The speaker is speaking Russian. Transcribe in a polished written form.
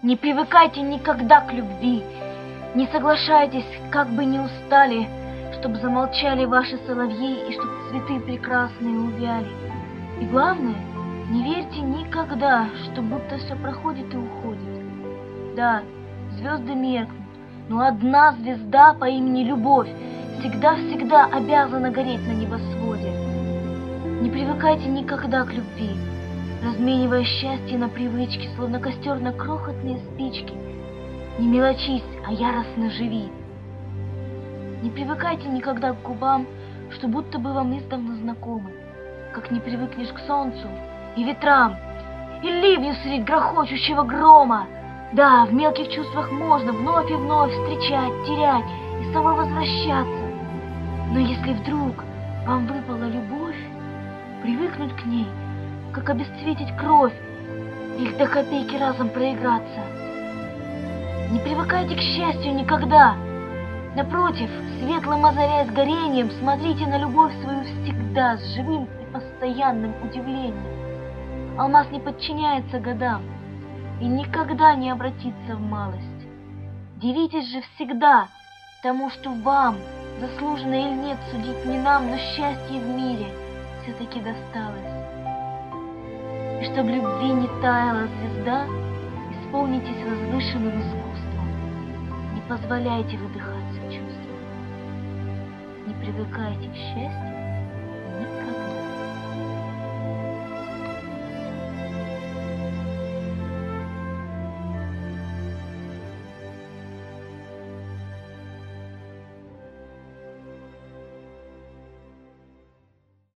Не привыкайте никогда к любви, не соглашайтесь, как бы ни устали, чтоб замолчали ваши соловьи и чтоб цветы прекрасные увяли. И главное, не верьте никогда, что будто все проходит и уходит. Да, звезды меркнут, но одна звезда по имени Любовь всегда-всегда обязана гореть на небосводе. Не привыкайте никогда к любви, разменивая счастье на привычки, словно костер на крохотные спички. Не мелочись, а яростно живи. Не привыкайте никогда к губам, что будто бы вам издавна знакомы, как не привыкнешь к солнцу и ветрам, и ливню средь грохочущего грома. Да, в мелких чувствах можно вновь и вновь встречать, терять и снова возвращаться. Но если вдруг вам выпала любовь, привыкнуть к ней, как обесцветить кровь, их до копейки разом проиграться. Не привыкайте к счастью никогда. Напротив, светлым озаряясь горением, смотрите на любовь свою всегда с живым и постоянным удивлением. Алмаз не подчиняется годам и никогда не обратится в малость. Дивитесь же всегда тому, что вам, заслуженно или нет, судить не нам, но счастье в мире все-таки досталось. И чтоб любви не таяла звезда, исполнитесь возвышенным искусством. Не позволяйте выдыхаться чувствам. Не привыкайте к счастью